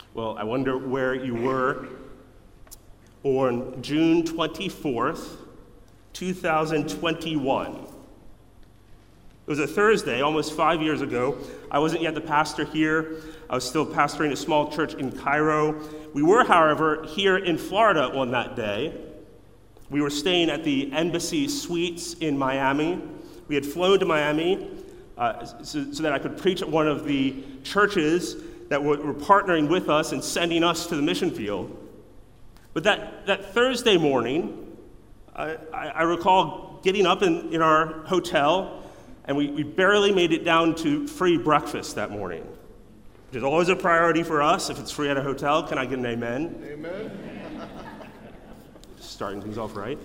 Well, I wonder where you were on June 24th, 2021. It was a Thursday, almost 5 years ago. I wasn't yet the pastor here. I was still pastoring a small church in Cairo. We were, however, here in Florida on that day. We were staying at the Embassy Suites in Miami. We had flown to Miami so that I could preach at one of the churches that were partnering with us and sending us to the mission field. But that Thursday morning, I recall getting up in our hotel, and we barely made it down to free breakfast that morning, which is always a priority for us if it's free at a hotel. Can I get an amen? Amen. Starting things off right.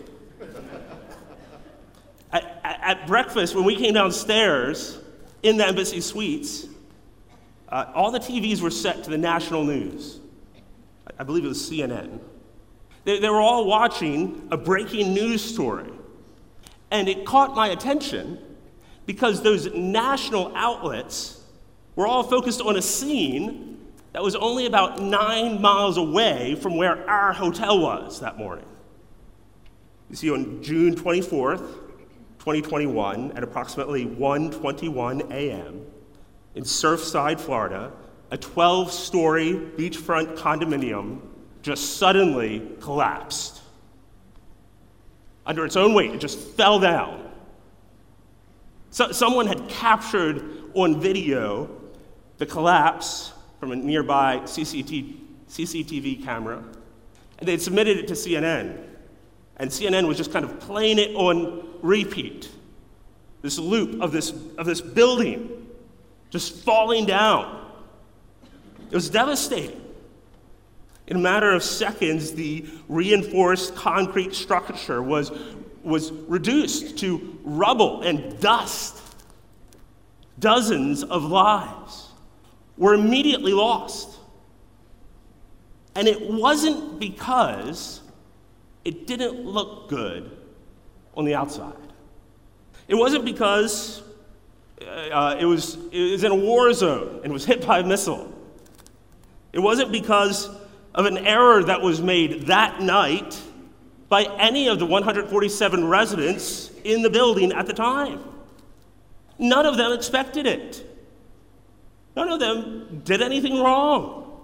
At breakfast, when we came downstairs in the Embassy Suites, all the TVs were set to the national news. I believe it was CNN. They were all watching a breaking news story. And it caught my attention because those national outlets were all focused on a scene that was only about 9 miles away from where our hotel was that morning. You see, on June 24th, 2021, at approximately 1:21 a.m., in Surfside, Florida, a 12-story beachfront condominium just suddenly collapsed. Under its own weight, it just fell down. So someone had captured on video the collapse from a nearby CCTV camera, and they'd submitted it to CNN. And CNN was just kind of playing it on repeat. This loop of this building just falling down. It was devastating. In a matter of seconds, the reinforced concrete structure was reduced to rubble and dust. Dozens of lives were immediately lost. And it wasn't because it didn't look good on the outside. It wasn't because it was in a war zone and was hit by a missile. It wasn't because of an error that was made that night by any of the 147 residents in the building at the time. None of them expected it. None of them did anything wrong.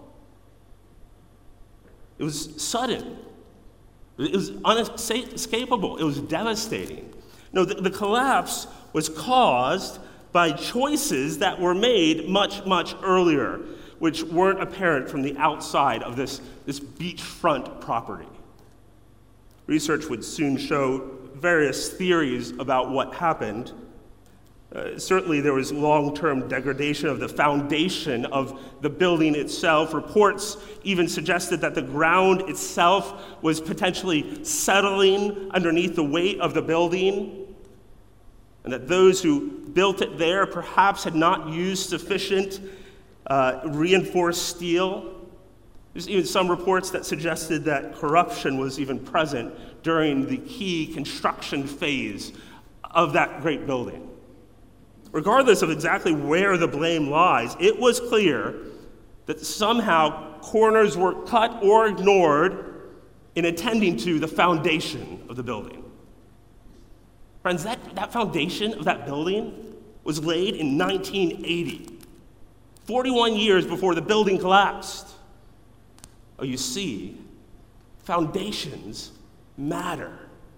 It was sudden. It was unescapable. It was devastating. No, the collapse was caused by choices that were made much, much earlier, which weren't apparent from the outside of this beachfront property. Research would soon show various theories about what happened. Certainly there was long-term degradation of the foundation of the building itself. Reports even suggested that the ground itself was potentially settling underneath the weight of the building, and that those who built it there perhaps had not used sufficient reinforced steel. There's even some reports that suggested that corruption was even present during the key construction phase of that great building. Regardless of exactly where the blame lies, it was clear that somehow corners were cut or ignored in attending to the foundation of the building. Friends, that foundation of that building was laid in 1980, 41 years before the building collapsed. Oh, you see, foundations matter.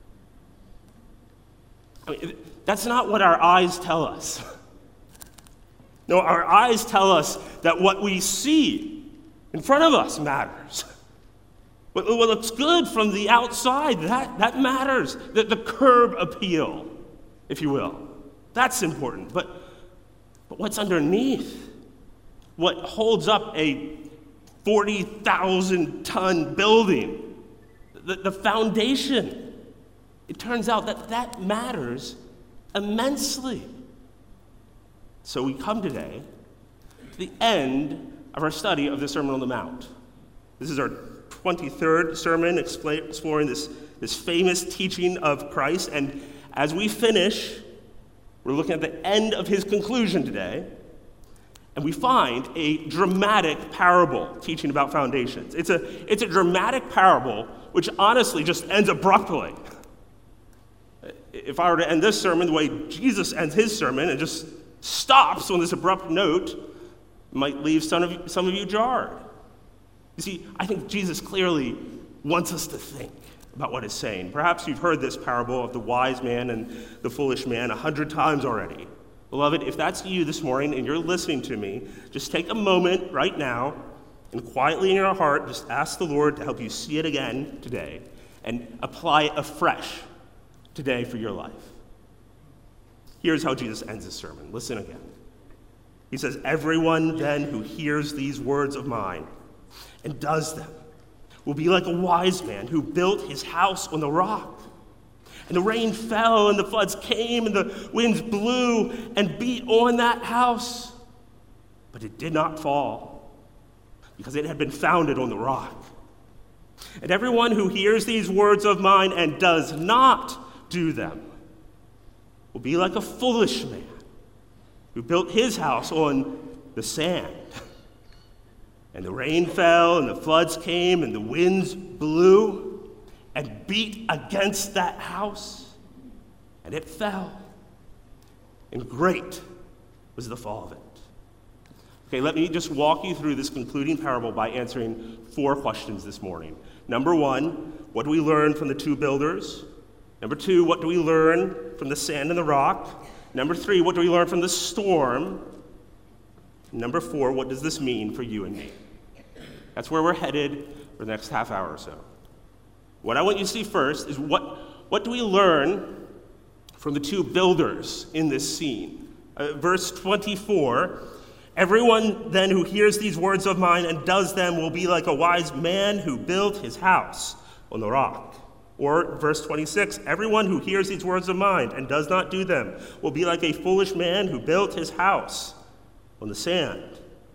I mean, that's not what our eyes tell us. No, our eyes tell us that what we see in front of us matters. What looks good from the outside, that matters. The curb appeal, if you will. That's important. But what's underneath? What holds up a 40,000-ton building? The foundation. It turns out that matters immensely. So we come today to the end of our study of the Sermon on the Mount. This is our 23rd sermon exploring this famous teaching of Christ. And as we finish, we're looking at the end of his conclusion today. And we find a dramatic parable teaching about foundations. It's a dramatic parable which honestly just ends abruptly. If I were to end this sermon the way Jesus ends his sermon and just stops on this abrupt note, it might leave some of you jarred. You see, I think Jesus clearly wants us to think about what he's saying. Perhaps you've heard this parable of the wise man and the foolish man 100 times already. Beloved, if that's you this morning and you're listening to me, just take a moment right now and quietly in your heart, just ask the Lord to help you see it again today and apply it afresh today for your life. Here's how Jesus ends his sermon. Listen again. He says, "Everyone then who hears these words of mine and does them will be like a wise man who built his house on the rock. And the rain fell, and the floods came, and the winds blew and beat on that house. But it did not fall, because it had been founded on the rock. And everyone who hears these words of mine and does not do them will be like a foolish man who built his house on the sand. And the rain fell, and the floods came, and the winds blew and beat against that house, and it fell. And great was the fall of it." Okay, let me just walk you through this concluding parable by answering 4 questions this morning. Number 1, what do we learn from the 2 builders? Number 2, what do we learn from the sand and the rock? Number 3, what do we learn from the storm? Number 4, what does this mean for you and me? That's where we're headed for the next half hour or so. What I want you to see first is what do we learn from the 2 builders in this scene? Verse 24, "Everyone then who hears these words of mine and does them will be like a wise man who built his house on the rock." Or verse 26, "Everyone who hears these words of mine and does not do them will be like a foolish man who built his house on the sand."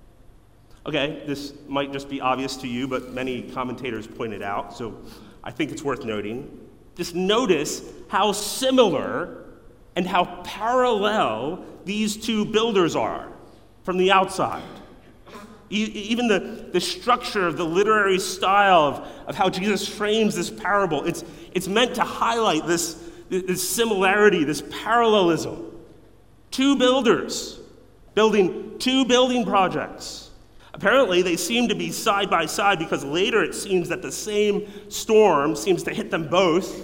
Okay, this might just be obvious to you, but many commentators point it out, so I think it's worth noting. Just notice how similar and how parallel these 2 builders are from the outside. Even the structure of the literary style of how Jesus frames this parable, it's meant to highlight this similarity, this parallelism. 2 builders building 2 building projects. Apparently, they seem to be side by side because later it seems that the same storm seems to hit them both.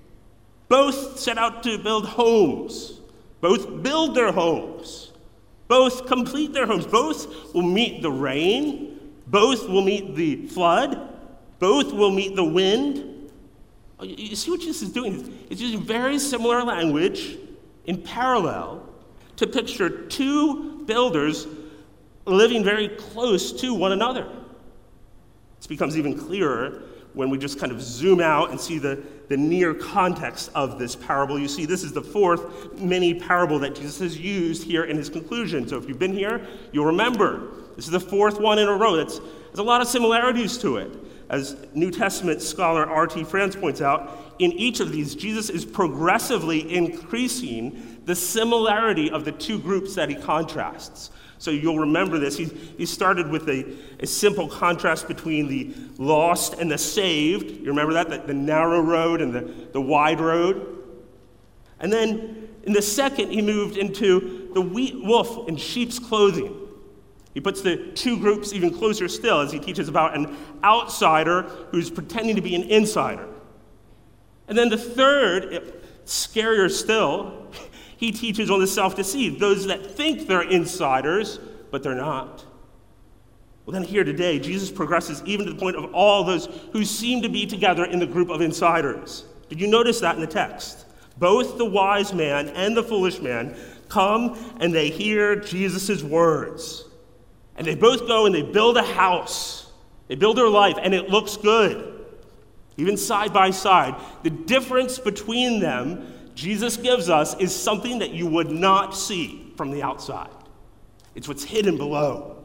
Both set out to build homes. Both build their homes. Both complete their homes. Both will meet the rain. Both will meet the flood. Both will meet the wind. You see what Jesus is doing? It's using very similar language in parallel to picture 2 builders living very close to one another. This becomes even clearer when we just kind of zoom out and see the near context of this parable. You see, this is the 4th mini parable that Jesus has used here in his conclusion. So if you've been here, you'll remember. This is the 4th one in a row. There's a lot of similarities to it. As New Testament scholar R.T. France points out, in each of these, Jesus is progressively increasing the similarity of the 2 groups that he contrasts. So you'll remember this. He started with a simple contrast between the lost and the saved. You remember that? The narrow road and the wide road. And then in the second, he moved into the wolf in sheep's clothing. He puts the 2 groups even closer still as he teaches about an outsider who's pretending to be an insider. And then the third, scarier still, he teaches on the self-deceived, those that think they're insiders, but they're not. Well, then here today, Jesus progresses even to the point of all those who seem to be together in the group of insiders. Did you notice that in the text? Both the wise man and the foolish man come and they hear Jesus' words. And they both go and they build a house. They build their life, and it looks good. Even side by side. The difference between them, Jesus gives us, is something that you would not see from the outside. It's what's hidden below.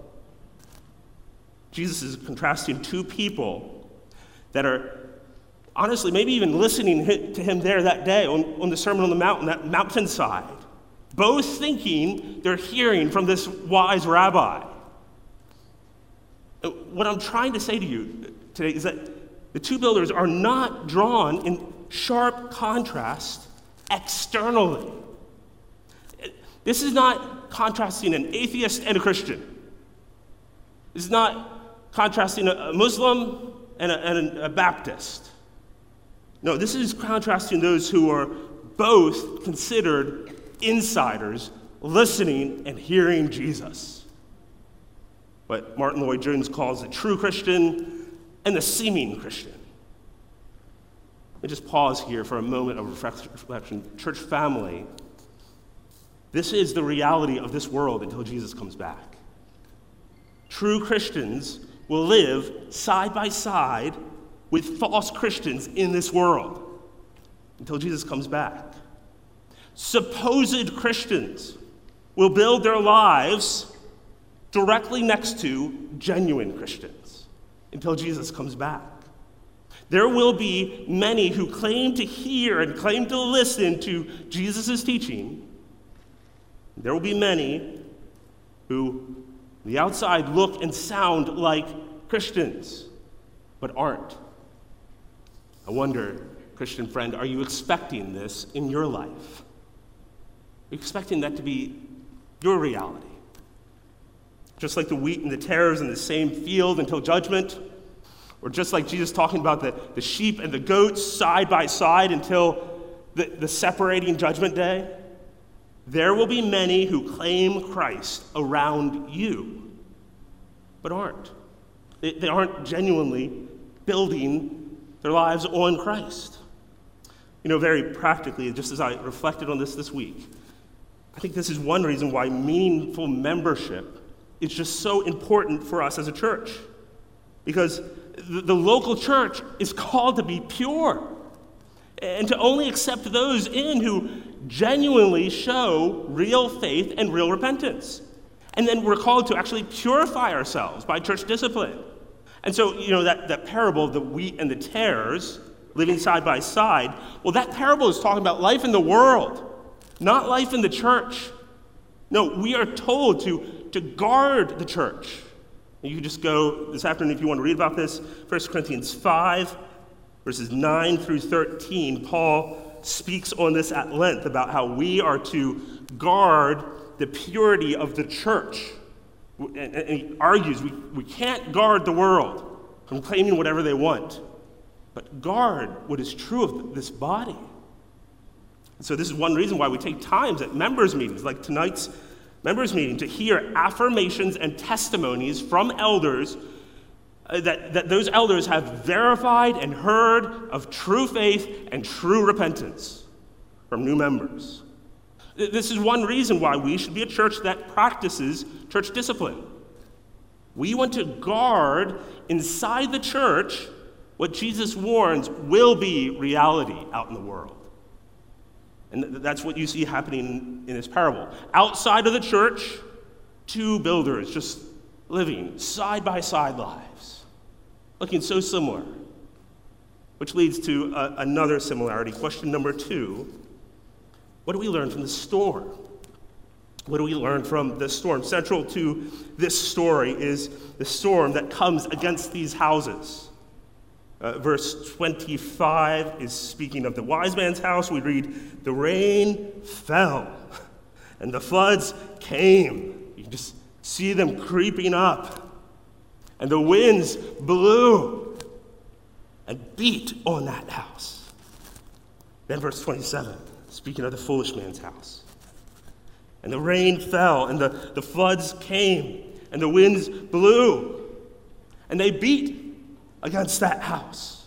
Jesus is contrasting 2 people that are honestly maybe even listening to him there that day on the Sermon on the Mount, that mountainside. both thinking they're hearing from this wise rabbi. What I'm trying to say to you today is that the two builders are not drawn in sharp contrast externally. This is not contrasting an atheist and a Christian. This is not contrasting a Muslim and a Baptist. No, this is contrasting those who are both considered insiders listening and hearing Jesus. What Martin Lloyd-Jones calls the true Christian and the seeming Christian. Let me just pause here for a moment of reflection. Church family, this is the reality of this world until Jesus comes back. True Christians will live side by side with false Christians in this world until Jesus comes back. Supposed Christians will build their lives directly next to genuine Christians until Jesus comes back. There will be many who claim to hear and claim to listen to Jesus' teaching. There will be many who, on the outside, look and sound like Christians, but aren't. I wonder, Christian friend, are you expecting this in your life? Are you expecting that to be your reality? Just like the wheat and the tares in the same field until judgment, or just like Jesus talking about the sheep and the goats side by side until the separating judgment day, there will be many who claim Christ around you, but aren't. They aren't genuinely building their lives on Christ. You know, very practically, just as I reflected on this week, I think this is one reason why meaningful membership is just so important for us as a church. Because the local church is called to be pure and to only accept those in who genuinely show real faith and real repentance. And then we're called to actually purify ourselves by church discipline. And so, you know, that parable of the wheat and the tares living side by side, well, that parable is talking about life in the world, not life in the church. No, we are told to guard the church. And you can just go this afternoon if you want to read about this. 1 Corinthians 5, verses 9 through 13, Paul speaks on this at length about how we are to guard the purity of the church. And he argues we can't guard the world from claiming whatever they want, but guard what is true of this body. And so this is one reason why we take times at members' meetings, like tonight's members' meeting, to hear affirmations and testimonies from elders that those elders have verified and heard of true faith and true repentance from new members. This is one reason why we should be a church that practices church discipline. We want to guard inside the church what Jesus warns will be reality out in the world. And that's what you see happening in this parable. Outside of the church, two builders just living side-by-side lives, looking so similar, which leads to another similarity. Question number 2, what do we learn from the storm? What do we learn from the storm? Central to this story is the storm that comes against these houses. Verse 25 is speaking of the wise man's house. We read, the rain fell and the floods came. You can just see them creeping up. And the winds blew and beat on that house. Then verse 27, speaking of the foolish man's house. And the rain fell, and the floods came, and the winds blew, and they beat against that house.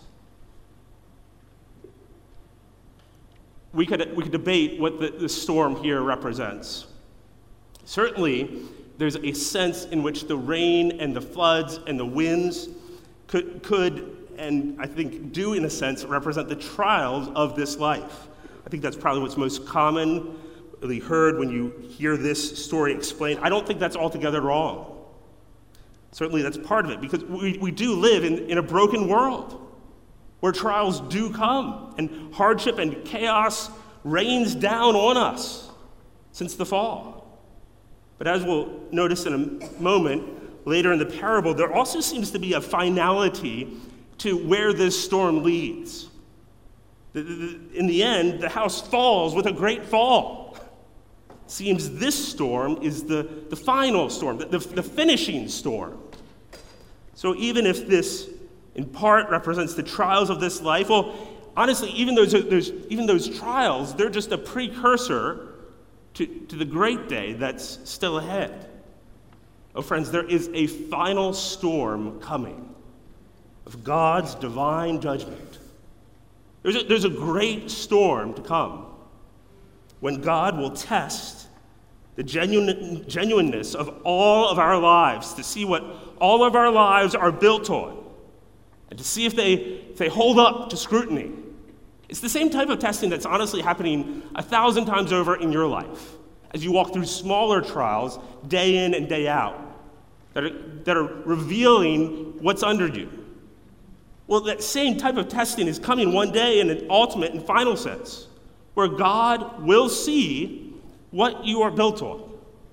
We could debate what the storm here represents. Certainly, there's a sense in which the rain and the floods and the winds could, and I think do in a sense, represent the trials of this life. I think that's probably what's most commonly heard when you hear this story explained. I don't think that's altogether wrong. Certainly that's part of it, because we do live in a broken world where trials do come and hardship and chaos rains down on us. since the fall. But as we'll notice in a moment, later in the parable, there also seems to be a finality to where this storm leads. In the end, the house falls with a great fall. It seems this storm is the final storm, the finishing storm. So even if this, in part, represents the trials of this life, well, honestly, even those trials, they're just a precursor to the great day that's still ahead. Oh, friends, there is a final storm coming of God's divine judgment. There's a great storm to come when God will test the genuineness of all of our lives, to see what all of our lives are built on, and to see if they hold up to scrutiny. It's the same type of testing that's honestly happening 1,000 times over in your life as you walk through smaller trials day in and day out that are revealing what's under you. Well, that same type of testing is coming one day in an ultimate and final sense, where God will see what you are built on.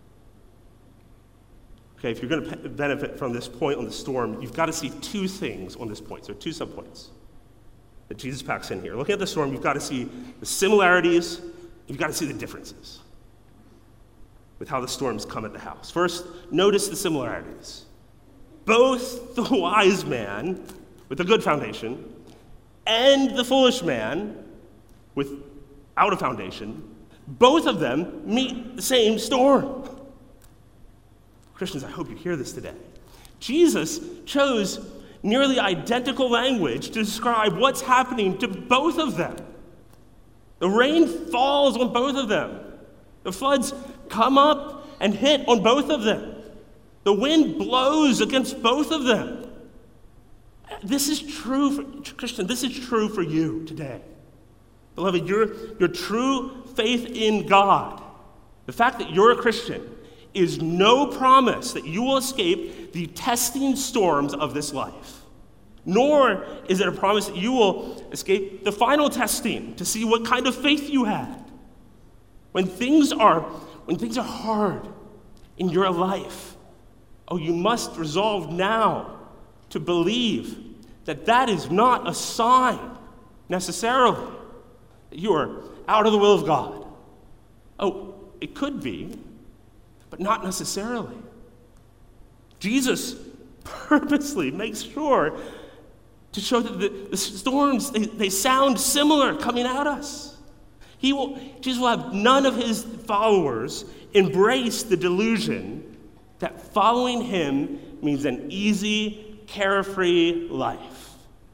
Okay, if you're going to benefit from this point on the storm, you've got to see two things on this point, so two subpoints that Jesus packs in here. Looking at the storm, you've got to see the similarities, you've got to see the differences with how the storms come at the house. First, notice the similarities. Both the wise man with a good foundation and the foolish man without a foundation, both of them meet the same storm. Christians, I hope you hear this today. Jesus chose nearly identical language to describe what's happening to both of them. The rain falls on both of them. The floods come up and hit on both of them. The wind blows against both of them. This is true, Christian, this is true for you today. Beloved, your true faith in God, the fact that you're a Christian, is no promise that you will escape the testing storms of this life. Nor is it a promise that you will escape the final testing to see what kind of faith you had. When things are hard in your life, you must resolve now to believe that is not a sign necessarily that you are out of the will of God. It could be, but not necessarily. Jesus purposely makes sure to show that the storms, they sound similar coming at us. Jesus will have none of his followers embrace the delusion that following him means an easy, carefree life.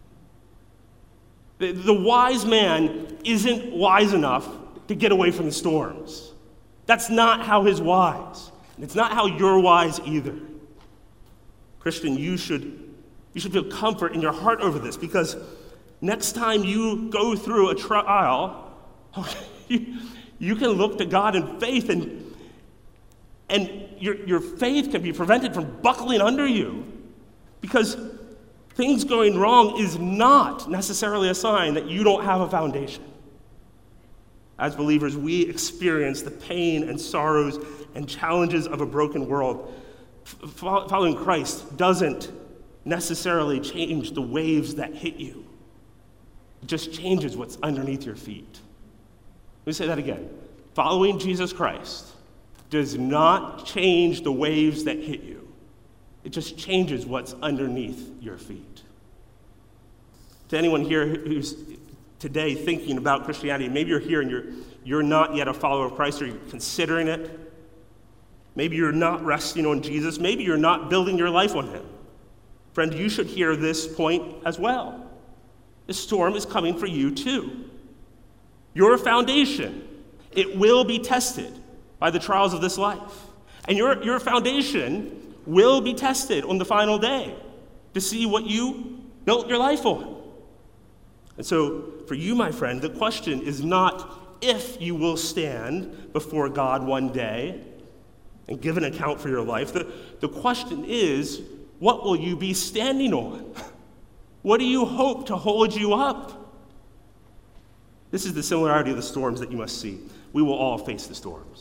The wise man isn't wise enough to get away from the storms. That's not how he's wise. And it's not how you're wise either. Christian, you should feel comfort in your heart over this, because next time you go through a trial, you can look to God in faith, and your faith can be prevented from buckling under you, because things going wrong is not necessarily a sign that you don't have a foundation. As believers, we experience the pain and sorrows and challenges of a broken world. Following Christ doesn't necessarily change the waves that hit you. It just changes what's underneath your feet. Let me say that again. Following Jesus Christ does not change the waves that hit you. It just changes what's underneath your feet. To anyone here who's today thinking about Christianity, maybe you're here and you're not yet a follower of Christ, or you're considering it. Maybe you're not resting on Jesus. Maybe you're not building your life on him. Friend, you should hear this point as well. The storm is coming for you too. Your foundation, it will be tested by the trials of this life. And your foundation will be tested on the final day to see what you built your life on. And so, for you, my friend, the question is not if you will stand before God one day and give an account for your life. The question is, what will you be standing on? What do you hope to hold you up? This is the similarity of the storms that you must see. We will all face the storms.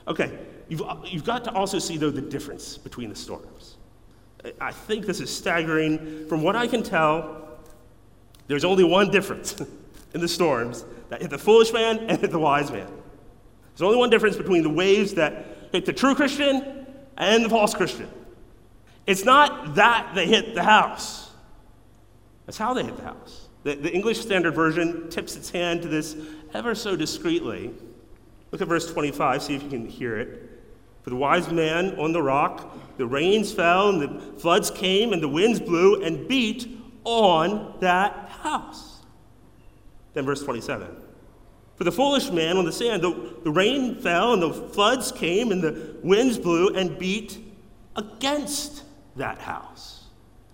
Okay, you've got to also see, though, the difference between the storms. I think this is staggering. From what I can tell, there's only one difference in the storms that hit the foolish man and hit the wise man. There's only one difference between the waves that hit the true Christian and the false Christian. It's not that they hit the house. That's how they hit the house. The English Standard Version tips its hand to this ever so discreetly. Look at verse 25, see if you can hear it. For the wise man on the rock, the rains fell, and the floods came, and the winds blew and beat on that house. Then verse 27. For the foolish man on the sand, the rain fell, and the floods came, and the winds blew and beat against that house.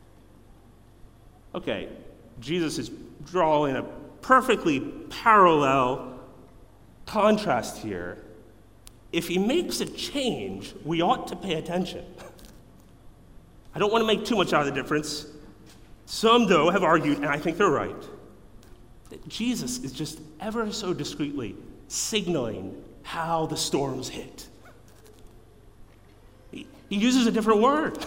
Okay, Jesus is drawing a perfectly parallel contrast here. If he makes a change, we ought to pay attention. I don't want to make too much out of the difference. Some, though, have argued, and I think they're right, that Jesus is just ever so discreetly signaling how the storms hit. He uses a different word.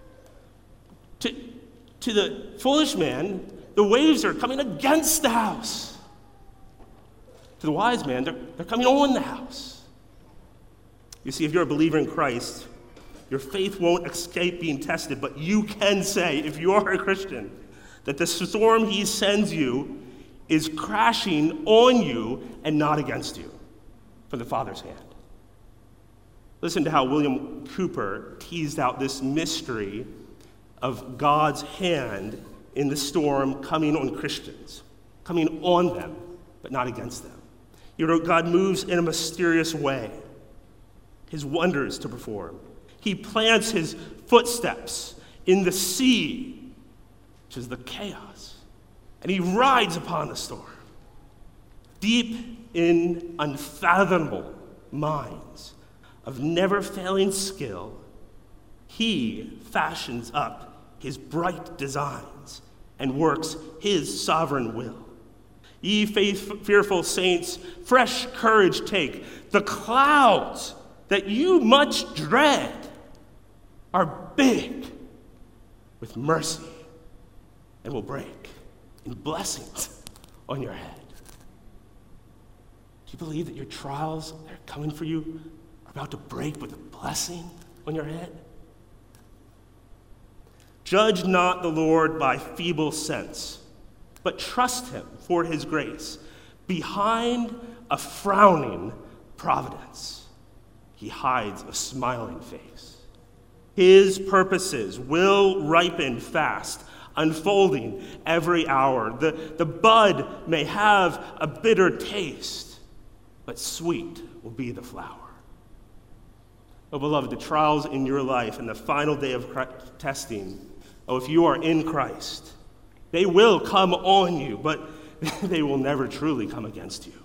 To the foolish man, the waves are coming against the house. To the wise man, they're coming on the house. You see, if you're a believer in Christ, your faith won't escape being tested, but you can say, if you are a Christian, that the storm he sends you is crashing on you and not against you from the Father's hand. Listen to how William Cooper teased out this mystery of God's hand in the storm coming on Christians, coming on them, but not against them. He wrote, God moves in a mysterious way, his wonders to perform. He plants his footsteps in the sea, which is the chaos, and he rides upon the storm. Deep in unfathomable minds of never-failing skill, he fashions up his bright designs and works his sovereign will. Ye fearful saints, fresh courage take. The clouds that you much dread are big with mercy and will break in blessings on your head. Do you believe that your trials that are coming for you are about to break with a blessing on your head? Judge not the Lord by feeble sense, but trust him for his grace. Behind a frowning providence, he hides a smiling face. His purposes will ripen fast, unfolding every hour. The bud may have a bitter taste, but sweet will be the flower. Oh, beloved, the trials in your life and the final day of testing, if you are in Christ, they will come on you, but they will never truly come against you.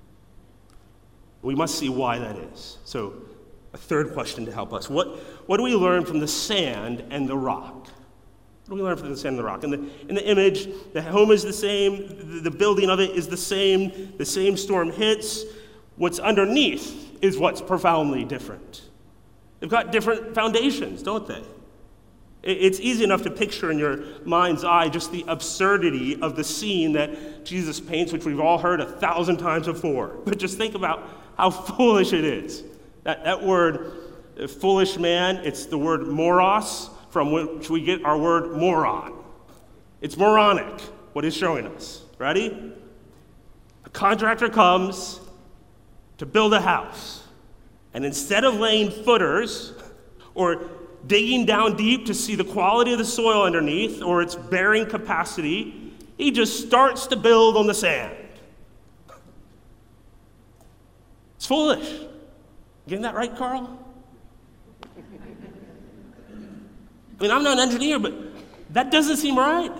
We must see why that is. So, a third question to help us. What do we learn from the sand and the rock? What do we learn from the sand and the rock? In the image, the home is the same, the building of it is the same storm hits. What's underneath is what's profoundly different. They've got different foundations, don't they? It's easy enough to picture in your mind's eye just the absurdity of the scene that Jesus paints, which we've all heard 1,000 times before. But just think about how foolish it is. That word, foolish man, it's the word moros, from which we get our word moron. It's moronic, what he's showing us. Ready? A contractor comes to build a house, and instead of laying footers or digging down deep to see the quality of the soil underneath or its bearing capacity, he just starts to build on the sand. It's foolish. Getting that right, Carl? I mean, I'm not an engineer, but that doesn't seem right.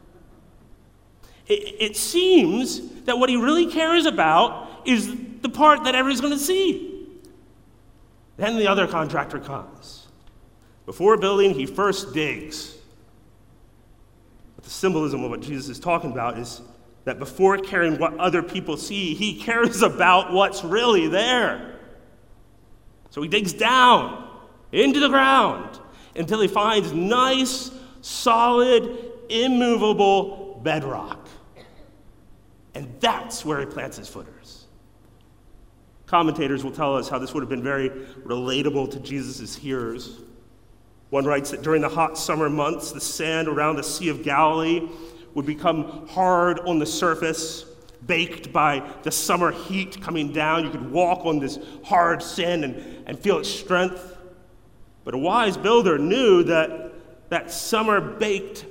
It seems that what he really cares about is the part that everybody's going to see. Then the other contractor comes. Before building, he first digs. But the symbolism of what Jesus is talking about is that before caring what other people see, he cares about what's really there. So he digs down into the ground until he finds nice, solid, immovable bedrock. And that's where he plants his footers. Commentators will tell us how this would have been very relatable to Jesus' hearers. One writes that during the hot summer months, the sand around the Sea of Galilee would become hard on the surface, baked by the summer heat coming down. You could walk on this hard sand and feel its strength. But a wise builder knew that that sun-baked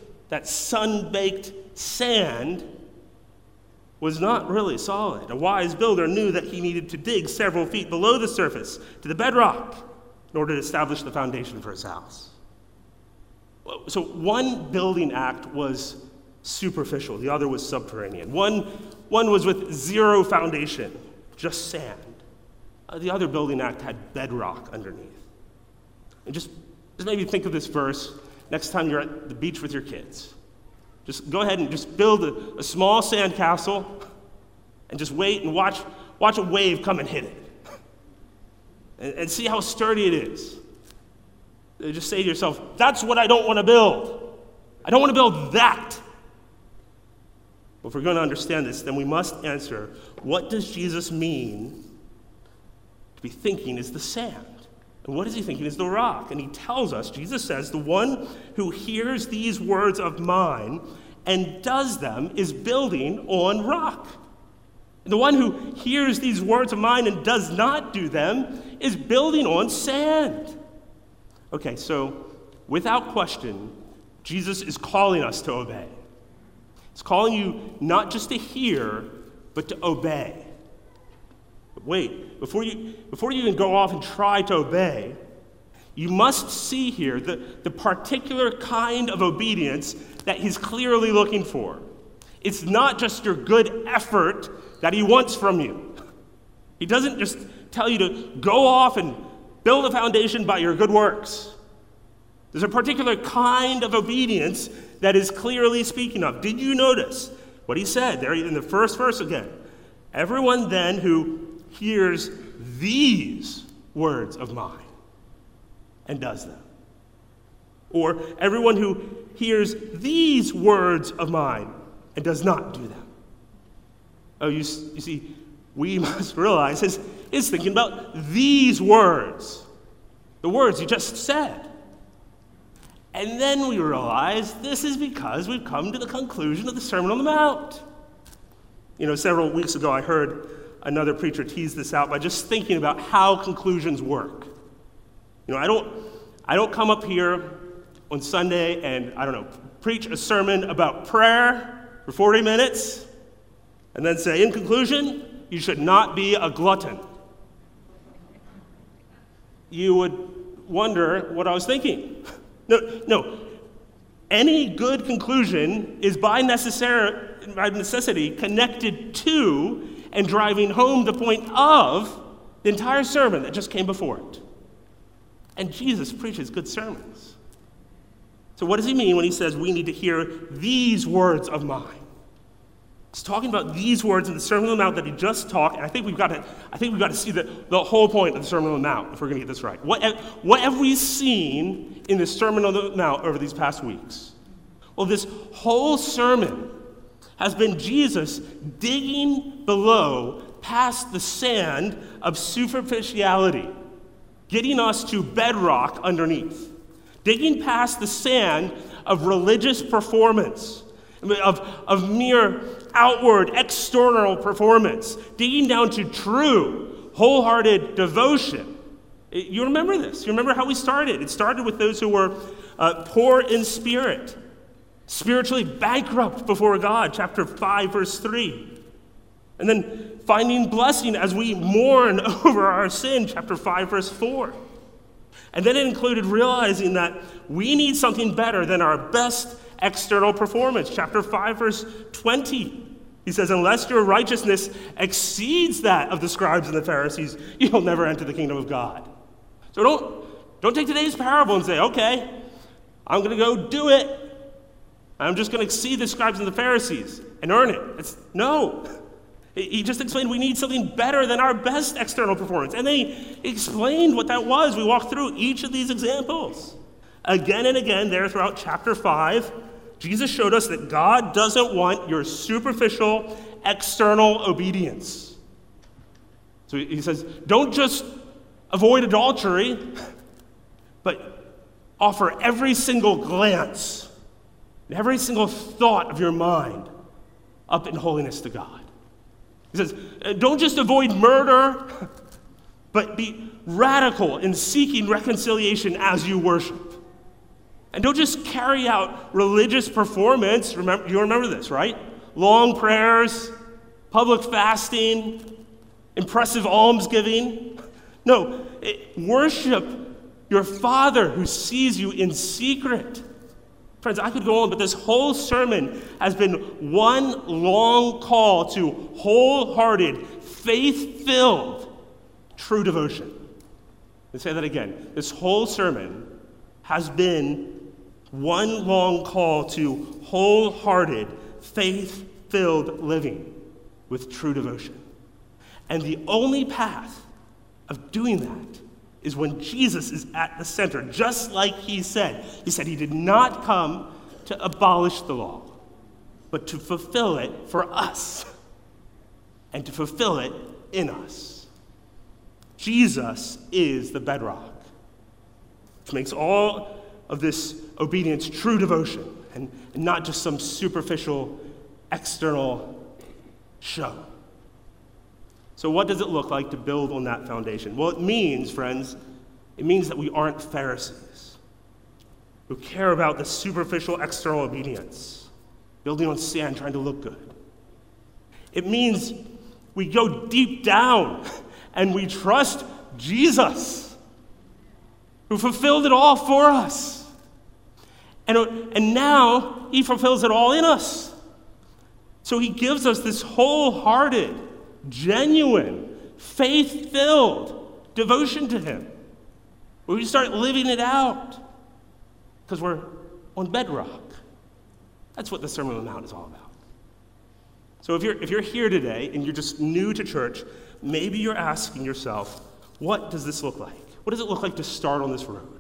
sand was not really solid. A wise builder knew that he needed to dig several feet below the surface to the bedrock in order to establish the foundation for his house. So one building act was superficial, the other was subterranean. One was with zero foundation, just sand. The other building act had bedrock underneath. And just maybe think of this verse next time you're at the beach with your kids. Just go ahead and just build a small sand castle and just wait and watch a wave come and hit it. And see how sturdy it is. Just say to yourself, that's what I don't want to build. I don't want to build that. If we're going to understand this, then we must answer, what does Jesus mean to be thinking is the sand? And what is he thinking is the rock? And he tells us, Jesus says, the one who hears these words of mine and does them is building on rock. And the one who hears these words of mine and does not do them is building on sand. Okay, so without question, Jesus is calling us to obey. He's calling you not just to hear, but to obey. But wait, before you even go off and try to obey, you must see here the particular kind of obedience that he's clearly looking for. It's not just your good effort that he wants from you. He doesn't just tell you to go off and build a foundation by your good works. There's a particular kind of obedience that is clearly speaking of. Did you notice what he said there in the first verse again? Everyone then who hears these words of mine and does them. Or everyone who hears these words of mine and does not do them. Oh, you see, we must realize is thinking about these words, the words you just said. And then we realize this is because we've come to the conclusion of the Sermon on the Mount. You know, several weeks ago I heard another preacher tease this out by just thinking about how conclusions work. You know, I don't come up here on Sunday and, preach a sermon about prayer for 40 minutes and then say, in conclusion, you should not be a glutton. You would wonder what I was thinking. No. Any good conclusion is by necessity connected to and driving home the point of the entire sermon that just came before it. And Jesus preaches good sermons. So what does he mean when he says we need to hear these words of mine? He's talking about these words in the Sermon on the Mount that he just talked, and I think we've got to see the whole point of the Sermon on the Mount if we're going to get this right. What have we seen in the Sermon on the Mount over these past weeks? Well, this whole sermon has been Jesus digging below past the sand of superficiality, getting us to bedrock underneath, digging past the sand of religious performance, of mere outward, external performance, digging down to true, wholehearted devotion. You remember this. You remember how we started. It started with those who were poor in spirit, spiritually bankrupt before God, chapter 5, verse 3. And then finding blessing as we mourn over our sin, chapter 5, verse 4. And then it included realizing that we need something better than our best external performance, chapter 5, verse 20. He says, unless your righteousness exceeds that of the scribes and the Pharisees, you'll never enter the kingdom of God. So don't take today's parable and say, okay, I'm going to go do it. I'm just going to exceed the scribes and the Pharisees and earn it. No. He just explained we need something better than our best external performance. And then he explained what that was. We walked through each of these examples. Again and again, there throughout chapter 5, Jesus showed us that God doesn't want your superficial external obedience. So he says, don't just avoid adultery, but offer every single glance, every single thought of your mind up in holiness to God. He says, don't just avoid murder, but be radical in seeking reconciliation as you worship. And don't just carry out religious performance. You remember this, right? Long prayers, public fasting, impressive almsgiving. No, worship your Father who sees you in secret. Friends, I could go on, but this whole sermon has been one long call to wholehearted, faith-filled, true devotion. Let's say that again. This whole sermon has been one long call to wholehearted, faith-filled living with true devotion. And the only path of doing that is when Jesus is at the center, just like he said. He said he did not come to abolish the law, but to fulfill it for us and to fulfill it in us. Jesus is the bedrock, which makes all of this obedience true devotion and not just some superficial external show. So what does it look like to build on that foundation? Well, it means, friends, that we aren't Pharisees who care about the superficial external obedience, building on sand, trying to look good. It means we go deep down and we trust Jesus, who fulfilled it all for us. And now he fulfills it all in us. So he gives us this wholehearted, genuine, faith-filled devotion to him, where we start living it out because we're on bedrock. That's what the Sermon on the Mount is all about. So if you're here today and you're just new to church, maybe you're asking yourself, what does this look like? What does it look like to start on this road?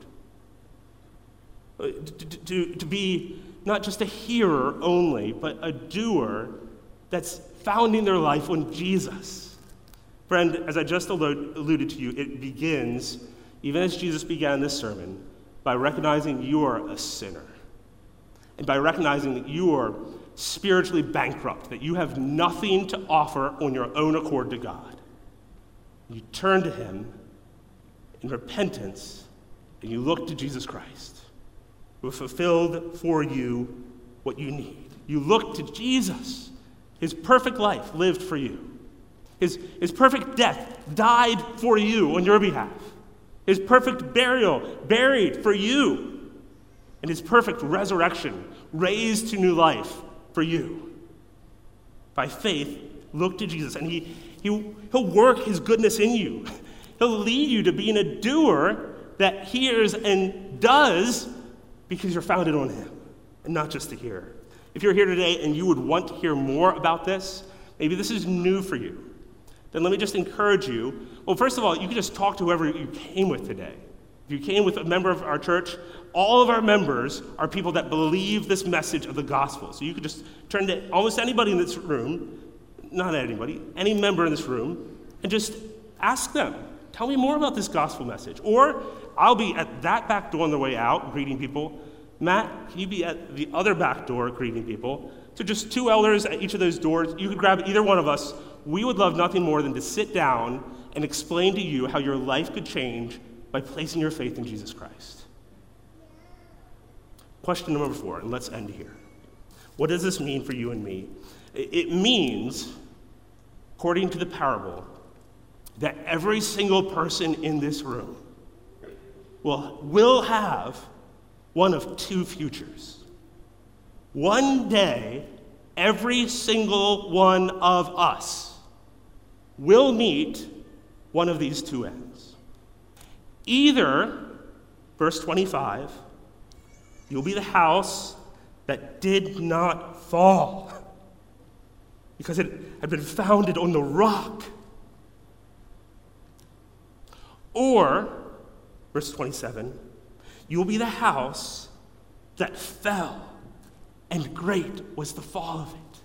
To be not just a hearer only, but a doer that's founding their life on Jesus. Friend, as I just alluded to you, it begins, even as Jesus began this sermon, by recognizing you are a sinner. And by recognizing that you are spiritually bankrupt, that you have nothing to offer on your own accord to God. You turn to him in repentance, and you look to Jesus Christ, who have fulfilled for you what you need. You look to Jesus. His perfect life lived for you. His perfect death died for you on your behalf. His perfect burial buried for you. And his perfect resurrection raised to new life for you. By faith, look to Jesus, and he'll work his goodness in you. He'll lead you to being a doer that hears and does because you're founded on him, and not just a hearer. If you're here today and you would want to hear more about this, maybe this is new for you, then let me just encourage you. Well, first of all, you can just talk to whoever you came with today. If you came with a member of our church, all of our members are people that believe this message of the gospel. So you could just turn to almost anybody in this room, not anybody, any member in this room, and just ask them, tell me more about this gospel message. Or I'll be at that back door on the way out greeting people. Matt, can you be at the other back door greeting people? So just two elders at each of those doors. You could grab either one of us. We would love nothing more than to sit down and explain to you how your life could change by placing your faith in Jesus Christ. Question number 4, and let's end here. What does this mean for you and me? It means, according to the parable, that every single person in this room will have one of two futures. One day, every single one of us will meet one of these two ends. Either, verse 25, you'll be the house that did not fall. because it had been founded on the rock. Or, verse 27, you will be the house that fell, and great was the fall of it.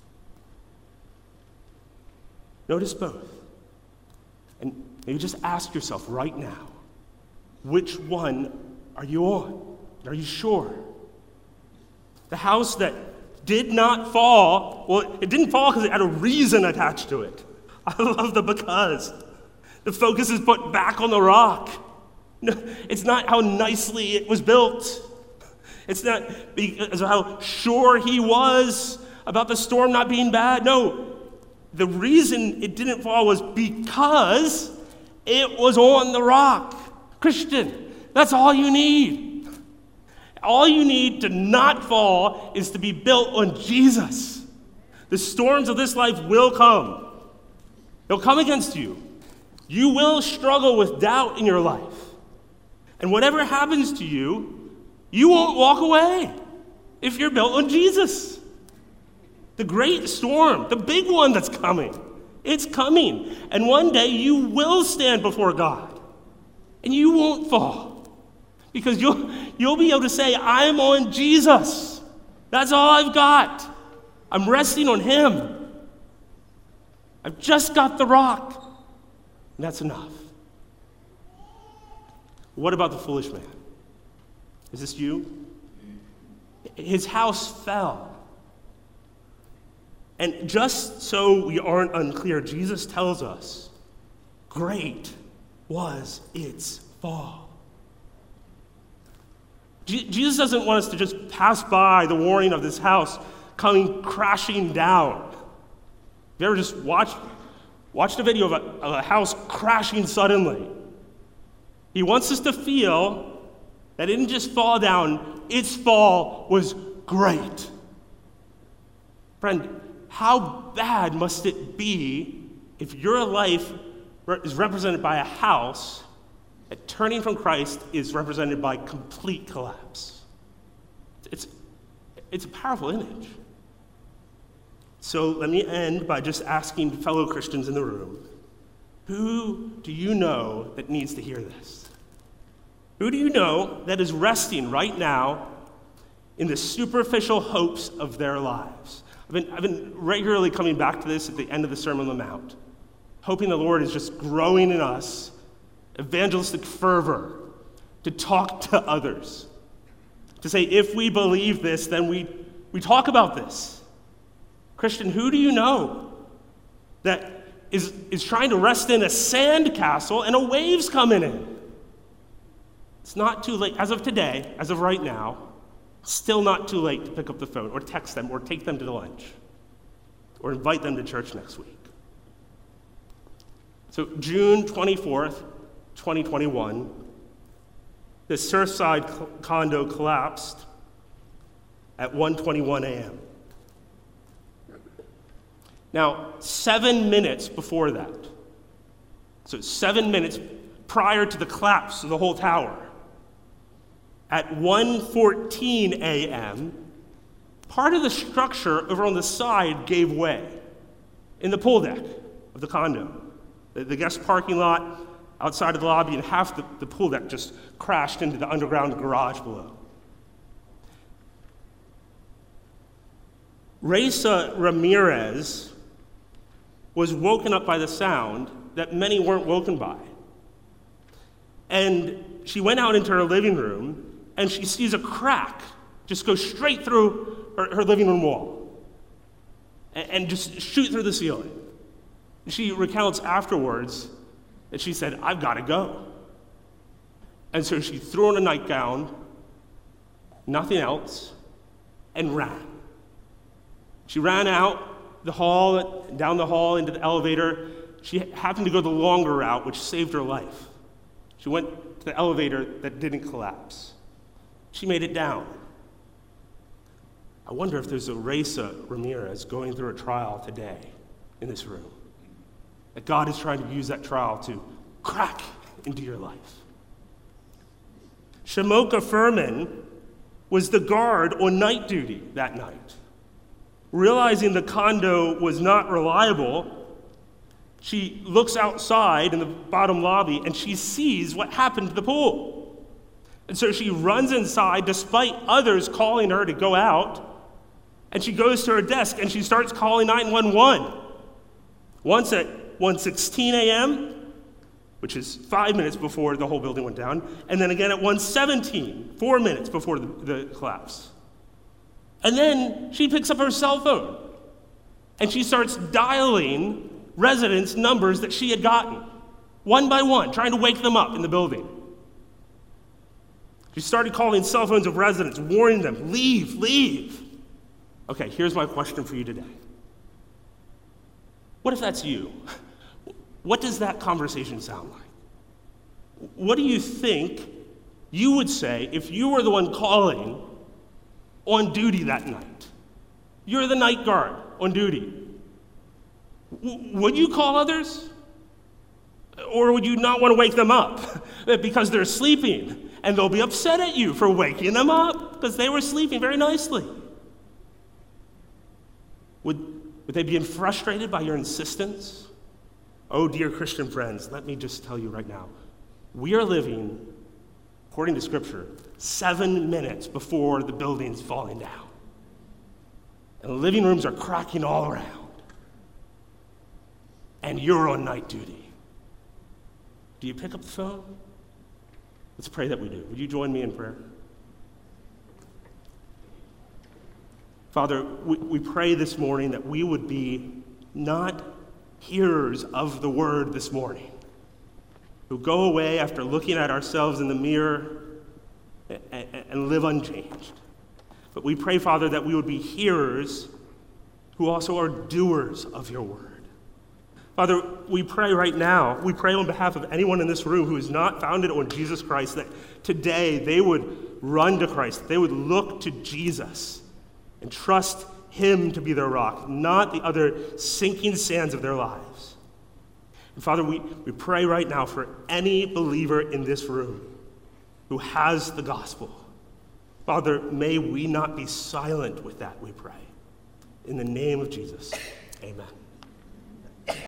Notice both. And maybe just ask yourself right now, which one are you on? Are you sure? The house that did not fall, well, it didn't fall because it had a reason attached to it. I love the because. The focus is put back on the rock. No, it's not how nicely it was built. It's not because of how sure he was about the storm not being bad. No, the reason it didn't fall was because it was on the rock. Christian, that's all you need. All you need to not fall is to be built on Jesus. The storms of this life will come. They'll come against you. You will struggle with doubt in your life. And whatever happens to you, you won't walk away if you're built on Jesus. The great storm, the big one that's coming, it's coming. And one day you will stand before God. And you won't fall. Because you'll be able to say, I'm on Jesus. That's all I've got. I'm resting on him. I've just got the rock. And that's enough. What about the foolish man? Is this you? His house fell. And just so we aren't unclear, Jesus tells us, great was its fall. Jesus doesn't want us to just pass by the warning of this house coming crashing down. Have you ever just watched a video of a house crashing suddenly? He wants us to feel that it didn't just fall down, its fall was great. Friend, how bad must it be if your life is represented by a house that turning from Christ is represented by complete collapse? It's a powerful image. So let me end by just asking fellow Christians in the room, who do you know that needs to hear this? Who do you know that is resting right now in the superficial hopes of their lives? I've been regularly coming back to this at the end of the Sermon on the Mount, hoping the Lord is just growing in us evangelistic fervor to talk to others, to say, if we believe this, then we talk about this. Christian, who do you know that is trying to rest in a sand castle and a wave's coming in? It's not too late. As of today, as of right now, still not too late to pick up the phone or text them or take them to lunch or invite them to church next week. So June 24th, 2021, the Surfside condo collapsed at 1:21 a.m. Now, 7 minutes before that, so 7 minutes prior to the collapse of the whole tower, at 1:14 a.m., part of the structure over on the side gave way in the pool deck of the condo. The guest parking lot outside of the lobby and half the pool deck just crashed into the underground garage below. Reza Ramirez was woken up by the sound that many weren't woken by. And she went out into her living room and she sees a crack just go straight through her living room wall and just shoot through the ceiling. She recounts afterwards that she said, I've got to go. And so she threw on a nightgown, nothing else, and ran. She ran out the hall, down the hall into the elevator. She happened to go the longer route, which saved her life. She went to the elevator that didn't collapse. She made it down. I wonder if there's a Reza Ramirez going through a trial today in this room. That God is trying to use that trial to crack into your life. Shamoka Furman was the guard on night duty that night. Realizing the condo was not reliable, she looks outside in the bottom lobby and she sees what happened to the pool. And so she runs inside despite others calling her to go out. And she goes to her desk and she starts calling 911. Once at 1:16 a.m., which is 5 minutes before the whole building went down, and then again at 1:17, 4 minutes before the collapse. And then she picks up her cell phone and she starts dialing residents' numbers that she had gotten, one by one, trying to wake them up in the building. She started calling cell phones of residents, warning them, leave, leave. Okay, here's my question for you today. What if that's you? What does that conversation sound like? What do you think you would say if you were the one calling on duty that night? You're the night guard on duty. Would you call others? Or would you not want to wake them up because they're sleeping and they'll be upset at you for waking them up because they were sleeping very nicely? Would they be frustrated by your insistence? Oh, dear Christian friends, let me just tell you right now, we are living, according to Scripture, 7 minutes before the building's falling down. And the living rooms are cracking all around. And you're on night duty. Do you pick up the phone? Let's pray that we do. Would you join me in prayer? Father, we pray this morning that we would be not hearers of the word this morning, who go away after looking at ourselves in the mirror and live unchanged. But we pray, Father, that we would be hearers who also are doers of your word. Father, we pray right now, we pray on behalf of anyone in this room who is not founded on Jesus Christ, that today they would run to Christ, they would look to Jesus and trust him to be their rock, not the other sinking sands of their lives. And Father, we pray right now for any believer in this room who has the gospel. Father, may we not be silent with that, we pray. In the name of Jesus, amen.